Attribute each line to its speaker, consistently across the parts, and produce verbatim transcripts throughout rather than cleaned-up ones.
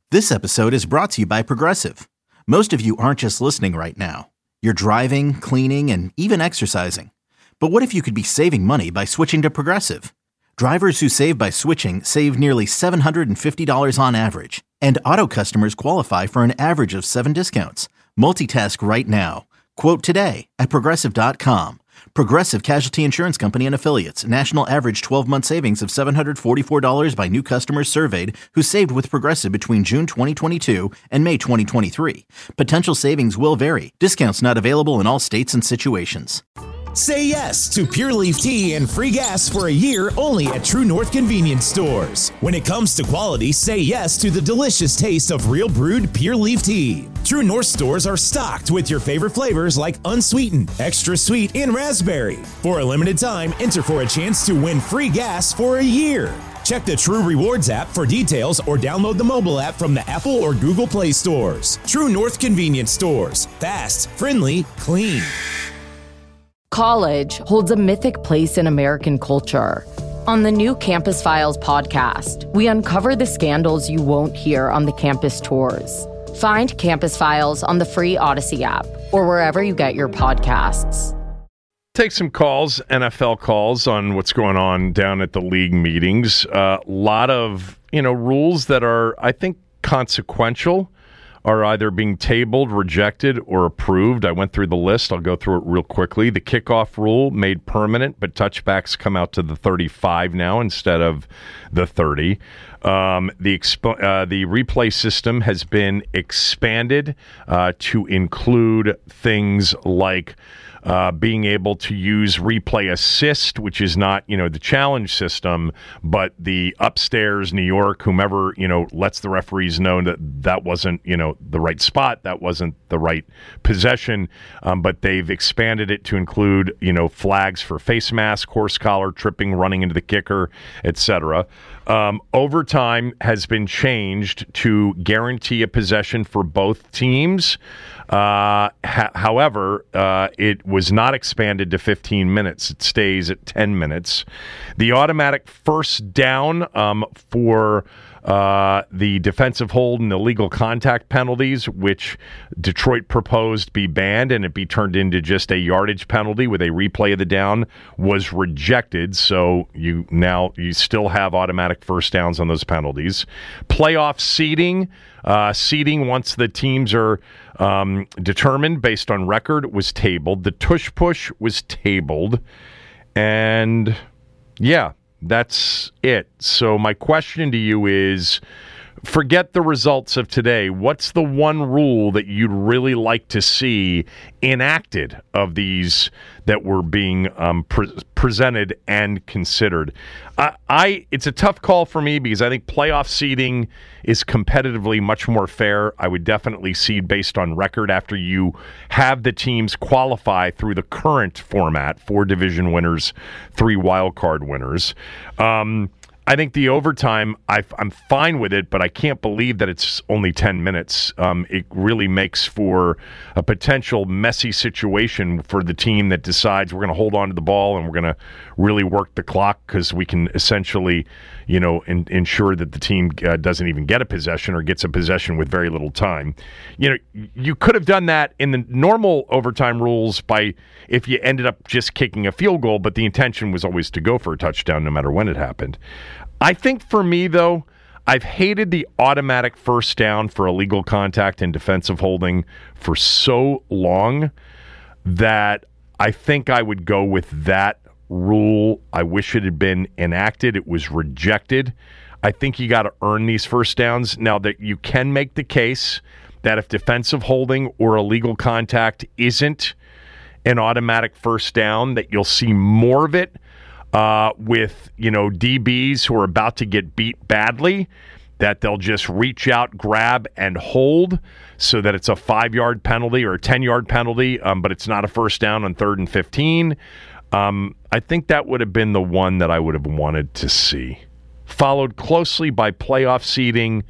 Speaker 1: This episode is brought to you by Progressive. Most of you aren't just listening right now. You're driving, cleaning, and even exercising. But what if you could be saving money by switching to Progressive? Drivers who save by switching save nearly seven hundred fifty dollars on average. And auto customers qualify for an average of seven discounts. Multitask right now. Quote today at Progressive dot com. Progressive Casualty Insurance Company and Affiliates. National average twelve-month savings of seven hundred forty-four dollars by new customers surveyed who saved with Progressive between June twenty twenty-two and May twenty twenty-three. Potential savings will vary. Discounts not available in all states and situations.
Speaker 2: Say yes to Pure Leaf Tea and free gas for a year only at True North Convenience Stores. When it comes to quality, say yes to the delicious taste of real brewed Pure Leaf Tea. True North stores are stocked with your favorite flavors like unsweetened, extra sweet, and raspberry. For a limited time, enter for a chance to win free gas for a year. Check the True Rewards app for details or download the mobile app from the Apple or Google Play stores. True North Convenience Stores. Fast, friendly, clean.
Speaker 3: College holds a mythic place in American culture. On the new Campus Files podcast, we uncover the scandals you won't hear on the campus tours. Find Campus Files on the free Odyssey app or wherever you get your podcasts.
Speaker 4: Take some calls, N F L calls, on what's going on down at the league meetings. A uh, lot of, you know, rules that are, I think, consequential are either being tabled, rejected, or approved. I went through the list. I'll go through it real quickly. The kickoff rule made permanent, but touchbacks come out to the thirty-five now instead of the thirty. Um, the expo- uh, the replay system has been expanded uh, to include things like Uh, being able to use replay assist, which is not, you know, the challenge system, but the upstairs New York, whomever, you know, lets the referees know that that wasn't, you know, the right spot, that wasn't the right possession, um, but they've expanded it to include, you know, flags for face mask, horse collar, tripping, running into the kicker, et cetera. Um, overtime has been changed to guarantee a possession for both teams. Uh, ha- however, uh, it was not expanded to fifteen minutes. It stays at ten minutes. The automatic first down um, for uh, the defensive hold and illegal contact penalties, which Detroit proposed be banned and it be turned into just a yardage penalty with a replay of the down, was rejected. So you now you still have automatic first downs on those penalties. Playoff seeding. Uh, seeding, once the teams are um, determined based on record, was tabled. The tush push was tabled. And, yeah, that's it. So my question to you is, forget the results of today. What's the one rule that you'd really like to see enacted of these that were being um, pre- presented and considered? I, I it's a tough call for me because I think playoff seeding is competitively much more fair. I would definitely seed based on record after you have the teams qualify through the current format: four division winners, three wild card winners. Um, I think the overtime, I, I'm fine with it, but I can't believe that it's only ten minutes. Um, it really makes for a potential messy situation for the team that decides we're going to hold on to the ball and we're going to really work the clock because we can essentially, you know, in, ensure that the team uh, doesn't even get a possession or gets a possession with very little time. You know, you could have done that in the normal overtime rules by if you ended up just kicking a field goal, but the intention was always to go for a touchdown no matter when it happened. I think for me, though, I've hated the automatic first down for illegal contact and defensive holding for so long that I think I would go with that rule. I wish it had been enacted. It was rejected. I think you got to earn these first downs. Now that you can make the case that if defensive holding or illegal contact isn't an automatic first down, that you'll see more of it uh, with, you know, D Bs who are about to get beat badly, that they'll just reach out, grab, and hold so that it's a five-yard penalty or a ten-yard penalty, um, but it's not a first down on third and fifteen. Um, I think that would have been the one that I would have wanted to see. Followed closely by playoff seeding,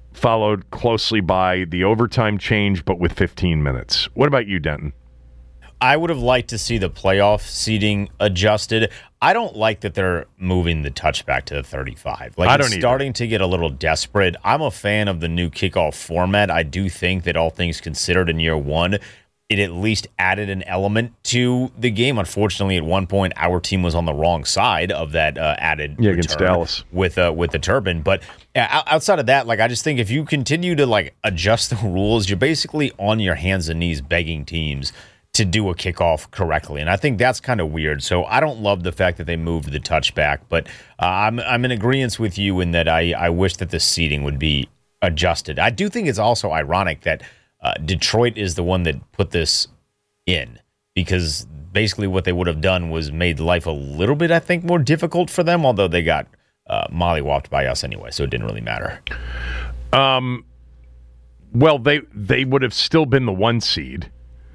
Speaker 4: followed closely by the overtime change, but with fifteen minutes. What about you, Denton?
Speaker 5: I would have liked to see the playoff seeding adjusted. I don't like that they're moving the touchback to the thirty-five. Like,
Speaker 4: I
Speaker 5: it's
Speaker 4: don't either.
Speaker 5: starting to get a little desperate. I'm a fan of the new kickoff format. I do think that all things considered in year one, it at least added an element to the game. Unfortunately, at one point, our team was on the wrong side of that uh, added
Speaker 4: yeah, against Dallas
Speaker 5: with uh, with the turban. But uh, outside of that, like, I just think if you continue to like adjust the rules, you're basically on your hands and knees begging teams to do a kickoff correctly. And I think that's kind of weird. So I don't love the fact that they moved the touchback, but uh, I'm I'm in agreement with you in that I, I wish that the seating would be adjusted. I do think it's also ironic that uh, Detroit is the one that put this in, because basically what they would have done was made life a little bit, I think, more difficult for them, although they got uh, mollywopped by us anyway, so it didn't really matter.
Speaker 4: Um, well, they they would have still been the one seed.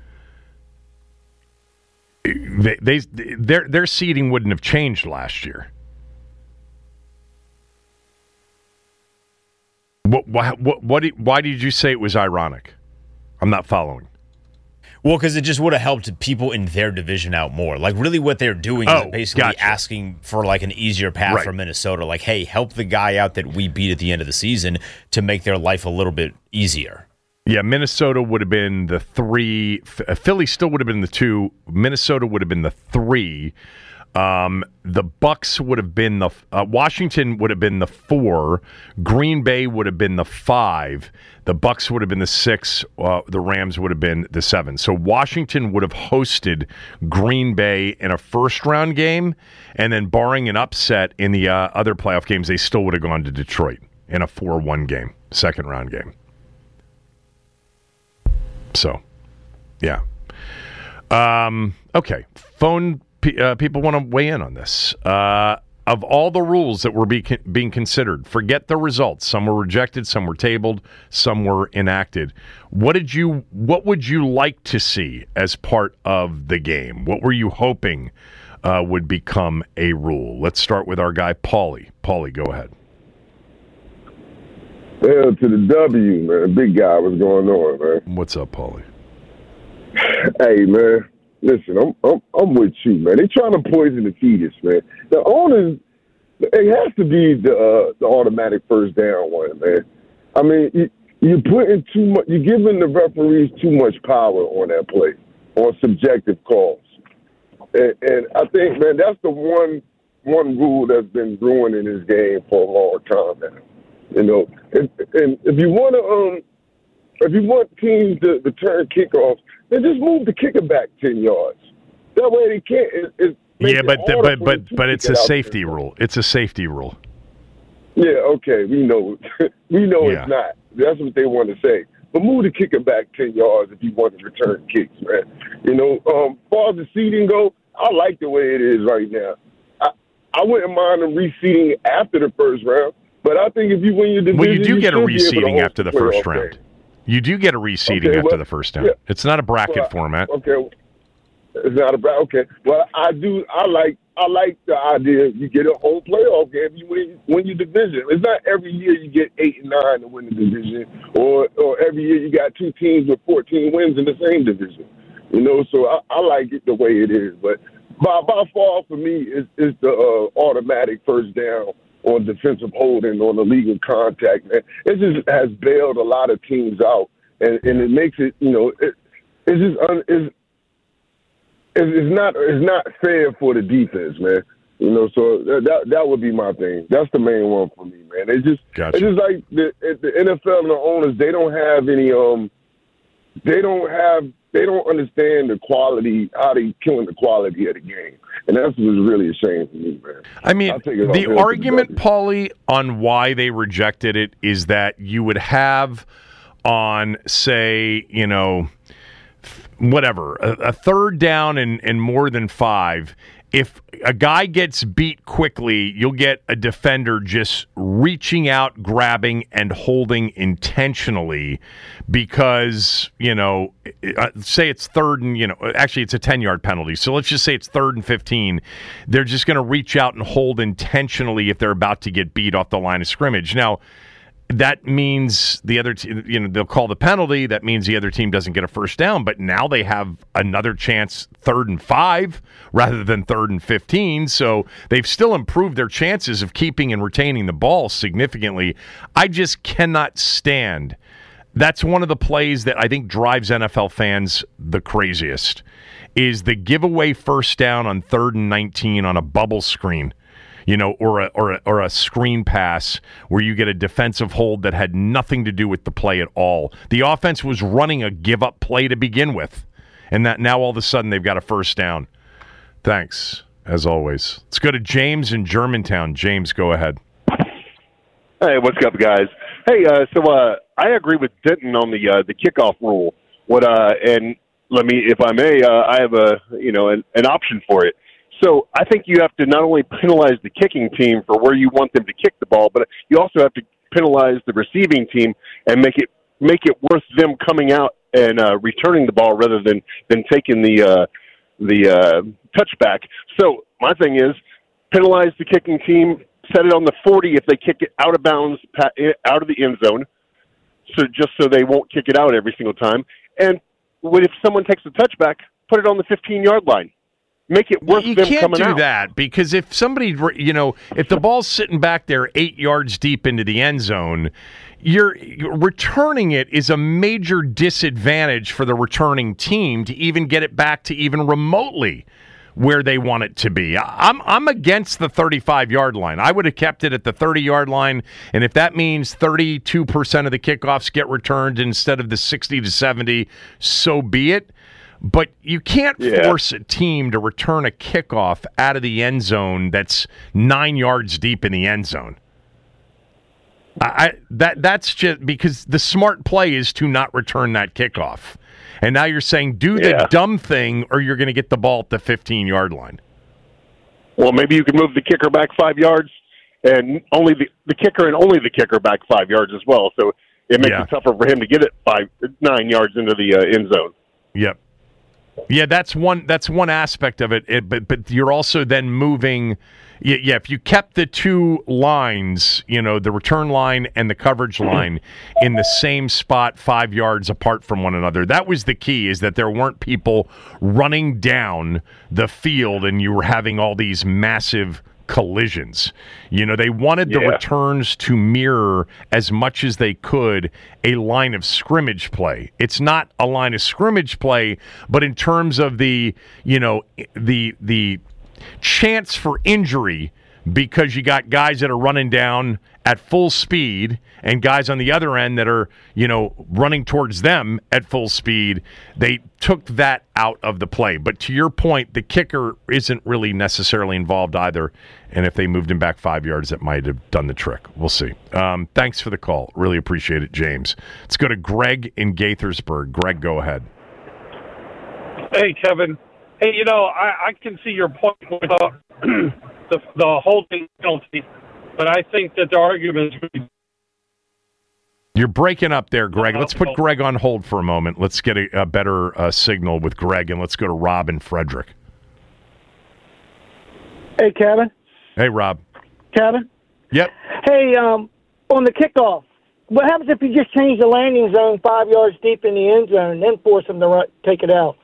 Speaker 4: They, they their their seeding wouldn't have changed last year. What what what, what did, why did you say it was ironic? I'm not following.
Speaker 5: Well, because it just would have helped people in their division out more. Like, really what they're doing
Speaker 4: oh,
Speaker 5: is basically
Speaker 4: gotcha.
Speaker 5: asking for, like, an easier path
Speaker 4: right.
Speaker 5: for Minnesota. Like, hey, help the guy out that we beat at the end of the season to make their life a little bit easier.
Speaker 4: Yeah, Minnesota would have been the three. Philly still would have been the two. Minnesota would have been the three. Um, the Bucks would have been the. Uh, Washington would have been the four. Green Bay would have been the five. The Bucks would have been the six. Uh, the Rams would have been the seven. So Washington would have hosted Green Bay in a first round game, and then barring an upset in the uh, other playoff games, they still would have gone to Detroit in a four one game, second round game. So, yeah. Um, okay. Phone pe- uh, people want to weigh in on this. Uh, of all the rules that were be con- being considered, forget the results. Some were rejected, some were tabled, some were enacted. What did you? What would you like to see as part of the game? What were you hoping uh, would become a rule? Let's start with our guy, Paulie. Paulie, go ahead.
Speaker 6: Hell to the W, man. Big guy, what's going on, man?
Speaker 4: What's up, Paulie?
Speaker 6: Hey, man. Listen, I'm I'm I'm with you, man. They trying to poison the fetus, man. The owners, it has to be the uh, the automatic first down one, man. I mean, you, you're putting too much. You're giving the referees too much power on that play, on subjective calls, and, and I think, man, that's the one one rule that's been ruining this game for a long time now. You know, and, and if you want to, um, if you want teams to return kickoffs, then just move the kicker back ten yards. That way they can't. It, it
Speaker 4: yeah, but the, but but but it's a safety rule. It's a safety rule.
Speaker 6: Yeah, okay, we know, we know
Speaker 4: yeah.
Speaker 6: It's not. That's what they want to say. But move the kicker back ten yards if you want to return kicks, man. You know, um, as far as the seeding go, I like the way it is right now. I I wouldn't mind them reseeding after the first round. But I think if you win your division,
Speaker 4: well, you do
Speaker 6: you
Speaker 4: get a reseeding after the first
Speaker 6: game.
Speaker 4: round. You do get a reseeding
Speaker 6: okay,
Speaker 4: after
Speaker 6: well,
Speaker 4: the first round.
Speaker 6: Yeah.
Speaker 4: It's not a bracket
Speaker 6: well,
Speaker 4: format.
Speaker 6: Okay, it's not a bracket. Okay, well, I do. I like. I like the idea you get a whole playoff game. You win, win your division. It's not every year you get eight and nine to win the division, or or every year you got two teams with fourteen wins in the same division. You know, so I, I like it the way it is. But by by far for me is is the uh, automatic first down on defensive holding, on illegal contact, man. It just has bailed a lot of teams out, and, and it makes it, you know, it, it's just un, it's, it's not it's not fair for the defense, man. You know, so that that would be my thing. That's the main one for me, man. It's just
Speaker 4: gotcha.
Speaker 6: It's just like the, the N F L and the owners, they don't have any um, they don't have. They don't understand the quality, how they killing the quality of the game. And that's what's really a shame for me, man.
Speaker 4: I mean, the argument, Paulie, on why they rejected it is that you would have on, say, you know, whatever, a, a third down and, and more than five. If a guy gets beat quickly, you'll get a defender just reaching out, grabbing, and holding intentionally because, you know, uh, say it's third and, you know, actually it's a ten-yard penalty. So let's just say it's third and fifteen. They're just going to reach out and hold intentionally if they're about to get beat off the line of scrimmage. Now, that means the other team, you know, they'll call the penalty. That means the other team doesn't get a first down, but now they have another chance third and five rather than third and fifteen. So they've still improved their chances of keeping and retaining the ball significantly. I just cannot stand. That's one of the plays that I think drives N F L fans the craziest is the giveaway first down on third and nineteen on a bubble screen. You know, or a, or a or a screen pass where you get a defensive hold that had nothing to do with the play at all. The offense was running a give-up play to begin with, and that now all of a sudden they've got a first down. Thanks, as always. Let's go to James in Germantown. James, go ahead.
Speaker 7: Hey, what's up, guys? Hey, uh, so uh, I agree with Denton on the uh, the kickoff rule. What uh, and let me, if I may, uh, I have a you know an, an option for it. So I think you have to not only penalize the kicking team for where you want them to kick the ball, but you also have to penalize the receiving team and make it make it worth them coming out and uh, returning the ball rather than, than taking the uh, the uh, touchback. So my thing is penalize the kicking team, set it on the forty if they kick it out of bounds, out of the end zone, so just so they won't kick it out every single time. And if someone takes the touchback, put it on the fifteen-yard line. Make it worth
Speaker 4: you
Speaker 7: them
Speaker 4: can't
Speaker 7: coming
Speaker 4: do
Speaker 7: out.
Speaker 4: that because if somebody, you know, if the ball's sitting back there eight yards deep into the end zone, you're returning it is a major disadvantage for the returning team to even get it back to even remotely where they want it to be. I'm I'm against the thirty-five-yard line. I would have kept it at the thirty-yard line, and if that means thirty-two percent of the kickoffs get returned instead of the sixty to seventy, so be it. But you can't
Speaker 7: yeah.
Speaker 4: force a team to return a kickoff out of the end zone that's nine yards deep in the end zone. I, I that that's just because the smart play is to not return that kickoff. And now you're saying do the
Speaker 7: yeah.
Speaker 4: dumb thing or you're going to get the ball at the fifteen-yard line.
Speaker 7: Well, maybe you can move the kicker back five yards and only the, the kicker and only the kicker back five yards as well. So it makes
Speaker 4: yeah.
Speaker 7: it tougher for him to get it five, nine yards into the uh, end zone.
Speaker 4: Yep. Yeah, that's one. That's one aspect of it. it but but you're also then moving. Yeah, yeah, if you kept the two lines, you know, the return line and the coverage line in the same spot, five yards apart from one another, that was the key. Is that there weren't people running down the field, and you were having all these massive collisions. You know, they wanted the
Speaker 7: yeah.
Speaker 4: returns to mirror as much as they could a line of scrimmage play. It's not a line of scrimmage play, but in terms of the, you know, the the chance for injury, because you got guys that are running down at full speed and guys on the other end that are, you know, running towards them at full speed, they took that out of the play. But to your point, the kicker isn't really necessarily involved either. And if they moved him back five yards, that might have done the trick. We'll see. Um, thanks for the call. Really appreciate it, James. Let's go to Greg in Gaithersburg. Greg, go ahead.
Speaker 8: Hey, Kevin. Hey, you know, I, I can see your point with uh, the, the holding penalty, but I think that the argument is really.
Speaker 4: You're breaking up there, Greg. Let's put Greg on hold for a moment. Let's get a, a better uh, signal with Greg, and let's go to Rob and Frederick.
Speaker 9: Hey, Kevin.
Speaker 4: Hey, Rob.
Speaker 9: Kevin?
Speaker 4: Yep.
Speaker 9: Hey, um, on the kickoff, what happens if you just change the landing zone five yards deep in the end zone and then force them to run, take it out?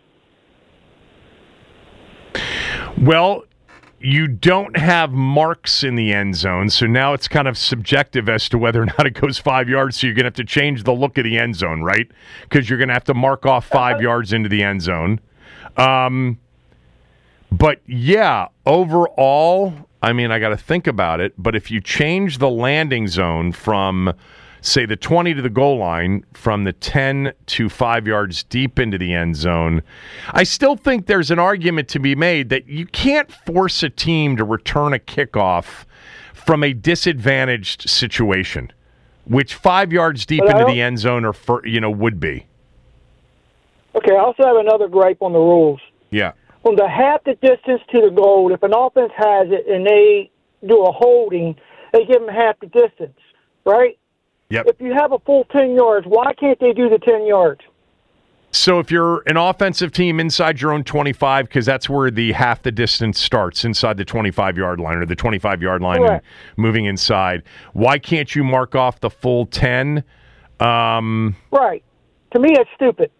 Speaker 4: Well, you don't have marks in the end zone, so now it's kind of subjective as to whether or not it goes five yards, so you're going to have to change the look of the end zone, right? Because you're going to have to mark off five yards into the end zone. Um, but, yeah, overall, I mean, I got to think about it, but if you change the landing zone from, say, the twenty to the goal line, from the ten to five yards deep into the end zone, I still think there's an argument to be made that you can't force a team to return a kickoff from a disadvantaged situation, which five yards deep into the end zone or for, you know would be.
Speaker 9: Okay, I also have another gripe on the rules.
Speaker 4: Yeah.
Speaker 9: On the half the distance to the goal, if an offense has it and they do a holding, they give them half the distance, right?
Speaker 4: Yep.
Speaker 9: If you have a full ten yards, why can't they do the ten yards?
Speaker 4: So if you're an offensive team inside your own twenty-five, because that's where the half the distance starts, inside the twenty-five-yard line or the twenty-five-yard line
Speaker 9: Right.
Speaker 4: and moving inside, why can't you mark off the full ten? Um,
Speaker 9: Right. To me, that's stupid.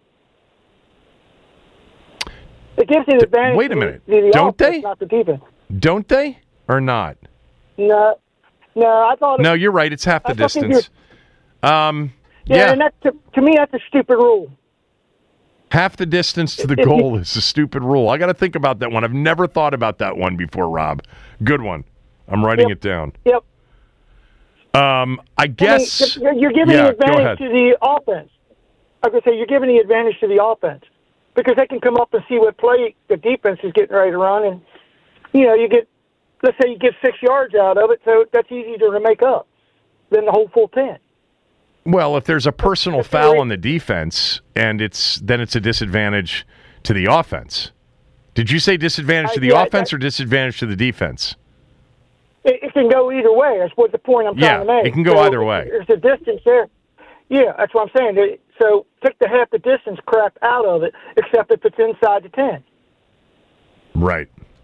Speaker 9: It gives you the advantage.
Speaker 4: wait a
Speaker 9: to
Speaker 4: minute.
Speaker 9: The, the
Speaker 4: Don't
Speaker 9: offense,
Speaker 4: they?
Speaker 9: Not the defense.
Speaker 4: don't they or not?
Speaker 9: No, no. I thought.
Speaker 4: No, you're right. It's half the
Speaker 9: I thought they
Speaker 4: distance. Um,
Speaker 9: Yeah,
Speaker 4: yeah,
Speaker 9: and that to, to me, that's a stupid rule.
Speaker 4: half the distance to the
Speaker 9: If you-
Speaker 4: goal is a stupid rule. I got to think about that one. I've never thought about that one before, Rob. Good one. I'm writing
Speaker 9: Yep.
Speaker 4: it down.
Speaker 9: Yep.
Speaker 4: Um, I guess.
Speaker 9: I mean, you're giving
Speaker 4: yeah,
Speaker 9: the
Speaker 4: go ahead.
Speaker 9: advantage to the offense. I could say you're giving the advantage to the offense because they can come up and see what play the defense is getting ready to run, and you know you get, let's say you get six yards out of it, so that's easier to make up than the whole full ten.
Speaker 4: Well, if there's a personal
Speaker 9: If
Speaker 4: foul
Speaker 9: you're-
Speaker 4: on the defense, and it's then it's a disadvantage to the offense. Did you say disadvantage
Speaker 9: Uh,
Speaker 4: to the
Speaker 9: yeah,
Speaker 4: offense
Speaker 9: that-
Speaker 4: or disadvantage to the defense?
Speaker 9: It, it can go either way. That's what the point I'm
Speaker 4: Yeah,
Speaker 9: trying to make.
Speaker 4: it can go
Speaker 9: So
Speaker 4: either way.
Speaker 9: There's a distance there. Yeah, that's what I'm saying. They- So take the half the distance crap out of it, except if it's inside the ten.
Speaker 4: Right.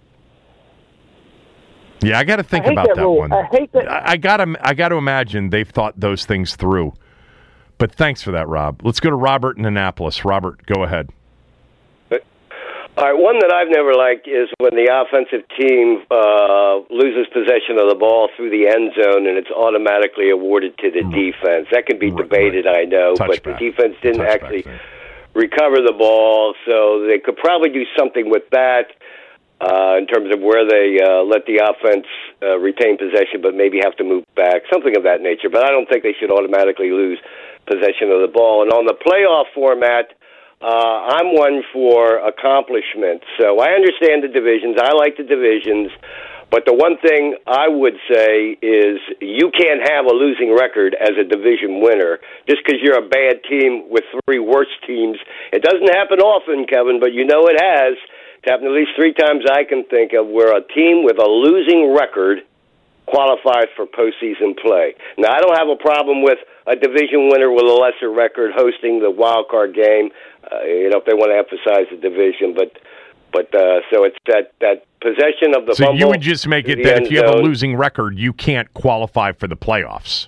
Speaker 4: Yeah, I got to think
Speaker 9: I hate
Speaker 4: about
Speaker 9: that
Speaker 4: that
Speaker 9: rule.
Speaker 4: one.
Speaker 9: I hate that.
Speaker 4: I, I got to. I got to imagine they've thought those things through. But thanks for that, Rob. Let's go to Robert in Annapolis. Robert, go ahead.
Speaker 10: All right, one that I've never liked is when the offensive team uh, loses possession of the ball through the end zone and it's automatically awarded to the defense. That can be
Speaker 4: Right,
Speaker 10: debated,
Speaker 4: right.
Speaker 10: I know,
Speaker 4: Touchback.
Speaker 10: but the defense didn't
Speaker 4: Touchback
Speaker 10: actually
Speaker 4: thing.
Speaker 10: recover the ball, so they could probably do something with that uh, in terms of where they uh, let the offense uh, retain possession but maybe have to move back, something of that nature. But I don't think they should automatically lose possession of the ball. And on the playoff format, Uh, I'm one for accomplishment. So I understand the divisions. I like the divisions. But the one thing I would say is you can't have a losing record as a division winner just because you're a bad team with three worse teams. It doesn't happen often, Kevin, but you know it has. It's happened at least three times I can think of where a team with a losing record qualifies for postseason play. Now, I don't have a problem with a division winner with a lesser record hosting the wild card game, uh, you know, if they want to emphasize the division. But, but uh, so it's that, that possession of the
Speaker 4: So
Speaker 10: fumble
Speaker 4: you would just make
Speaker 10: to
Speaker 4: it
Speaker 10: the
Speaker 4: that
Speaker 10: end
Speaker 4: if you have a
Speaker 10: zone.
Speaker 4: losing record, you can't qualify for the playoffs.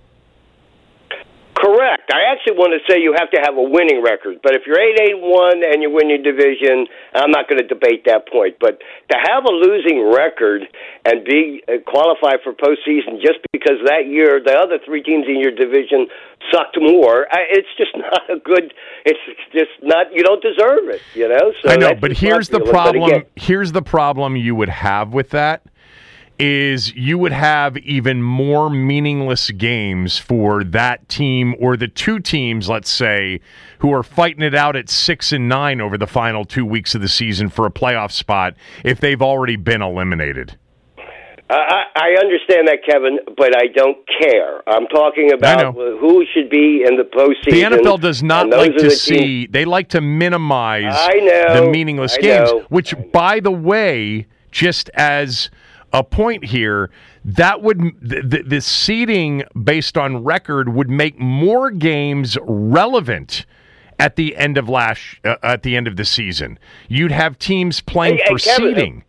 Speaker 10: Correct. I actually want to say you have to have a winning record. But if you're eight eight one and you win your division, I'm not going to debate that point. But to have a losing record and be uh, qualify for postseason just because that year the other three teams in your division sucked more, I, it's just not a good. It's just not. You don't deserve it. You know. So
Speaker 4: I know,
Speaker 10: that's
Speaker 4: but
Speaker 10: just my
Speaker 4: here's the
Speaker 10: feeling. But
Speaker 4: problem.
Speaker 10: again,
Speaker 4: Here's the problem you would have with that is you would have even more meaningless games for that team or the two teams, let's say, who are fighting it out at six and nine over the final two weeks of the season for a playoff spot if they've already been eliminated.
Speaker 10: I, I understand that, Kevin, but I don't care. I'm talking about who should be in the postseason.
Speaker 4: The N F L does not
Speaker 10: and those
Speaker 4: like
Speaker 10: are
Speaker 4: to
Speaker 10: the
Speaker 4: see,
Speaker 10: teams-
Speaker 4: they like to minimize
Speaker 10: I know,
Speaker 4: the meaningless
Speaker 10: I
Speaker 4: games,
Speaker 10: know.
Speaker 4: which, by the way, just as a point here, that would the, the, the seeding based on record would make more games relevant at the end of last uh, at the end of the season. You'd have teams playing
Speaker 10: Hey,
Speaker 4: for
Speaker 10: hey, Kevin,
Speaker 4: seeding.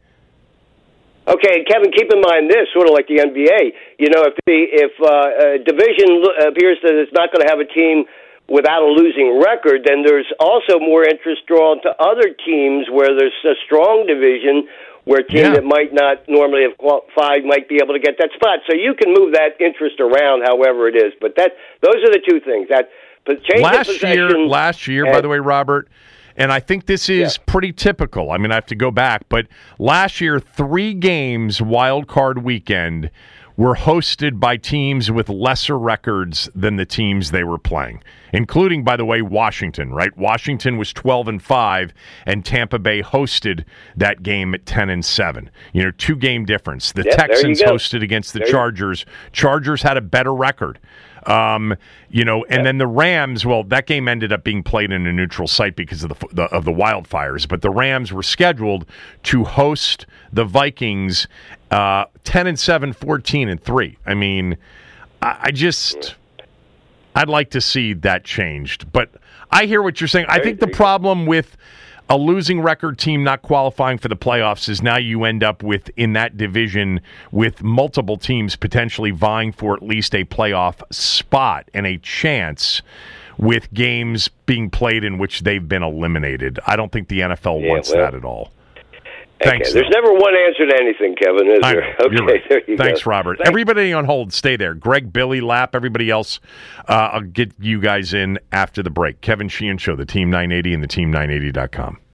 Speaker 10: Okay, Kevin, keep in mind this, sort of like the N B A. You know, if the if uh, a division lo- appears that it's not going to have a team without a losing record, then there's also more interest drawn to other teams where there's a strong division where a team
Speaker 4: Yeah.
Speaker 10: that might not normally have qualified might be able to get that spot. So you can move that interest around however it is. But that those are the two things. That change
Speaker 4: Last
Speaker 10: of
Speaker 4: year,
Speaker 10: possession
Speaker 4: last year, by
Speaker 10: and-
Speaker 4: the way, Robert, and I think this is pretty typical. I mean, I have to go back, but last year, three games wild card weekend were hosted by teams with lesser records than the teams they were playing, including, by the way, Washington, right? Washington was twelve and five, and Tampa Bay hosted that game at ten and seven. You know, two game difference. The
Speaker 10: Yeah, there you
Speaker 4: Texans
Speaker 10: go.
Speaker 4: hosted against the
Speaker 10: There you-
Speaker 4: Chargers. Chargers had a better record. Um, you know, and then the Rams, well, that game ended up being played in a neutral site because of the, the of the wildfires, but the Rams were scheduled to host the Vikings uh, ten and seven, fourteen and three. I mean, I, I just I'd like to see that changed. But I hear what you're saying. I think the problem with a losing record team not qualifying for the playoffs is now you end up with, in that division, with multiple teams potentially vying for at least a playoff spot and a chance with games being played in which they've been eliminated. I don't think the N F L yeah, wants well, that at all. Thanks.
Speaker 10: Okay. There's never one answer to anything, Kevin, is there? Okay,
Speaker 4: You're right.
Speaker 10: There you
Speaker 4: Thanks,
Speaker 10: go.
Speaker 4: Robert.
Speaker 10: Thanks.
Speaker 4: Everybody on hold, stay there. Greg, Billy, Lap, everybody else. Uh, I'll get you guys in after the break. Kevin Sheehan Show, the Team nine eighty and the team nine eighty dot com.